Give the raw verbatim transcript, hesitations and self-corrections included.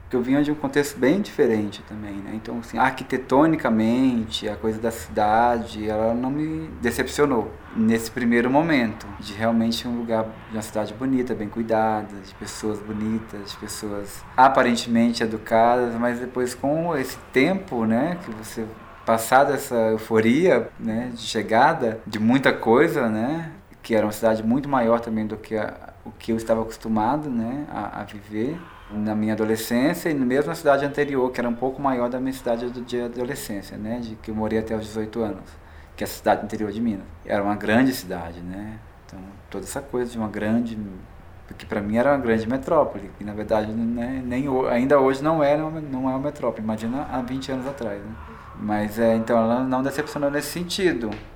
porque eu vinha de um contexto bem diferente também, né? Então, assim, arquitetonicamente, a coisa da cidade, ela não me decepcionou nesse primeiro momento, de realmente um lugar, de uma cidade bonita, bem cuidada, de pessoas bonitas, de pessoas aparentemente educadas, mas depois com esse tempo, né, que você passada essa euforia, né, de chegada de muita coisa, né, que era uma cidade muito maior também do que a, o que eu estava acostumado, né, a, a viver na minha adolescência, e mesmo na cidade anterior, que era um pouco maior da minha cidade de adolescência, né, de que eu morei até os dezoito anos, que é a cidade interior de Minas. Era uma grande cidade, né, então toda essa coisa de uma grande, que para mim era uma grande metrópole, que na verdade, né, nem, ainda hoje não é, não é uma metrópole, imagina há vinte anos atrás, né. Mas é, então ela não decepcionou nesse sentido.